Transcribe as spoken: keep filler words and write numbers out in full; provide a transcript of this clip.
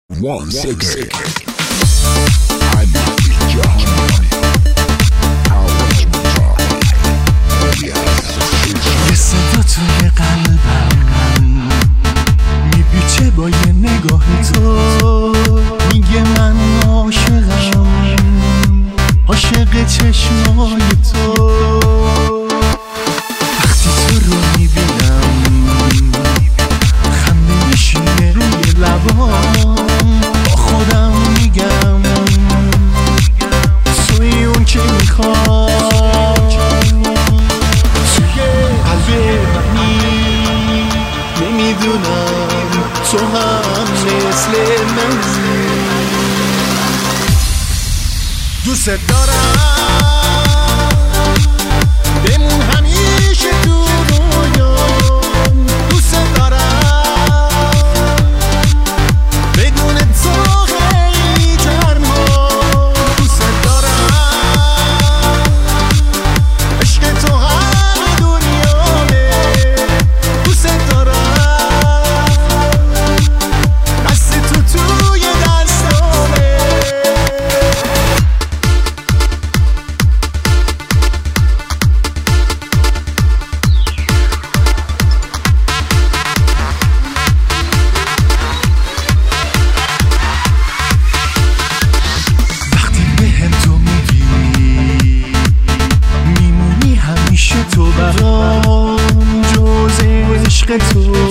Once again I'm جهان یه صدا توی قلبم میپیچه با یه نگاه تو، میگه من عاشقم، عاشق چشمای تو. وقتی تو رو میبینم خنده میشینه روی لبام، با خودم میگم توی اون که میخوام. توی قلب منی نمیدونم تو هم مثل من. دوست دارم بمون همیشه تو رویام، دوست دارم بدون تو خیلی تنها، دوست دارم عشق تو همه دنیامه، دوست دارم دست تو توی دستامه. تو برام جز عشق تو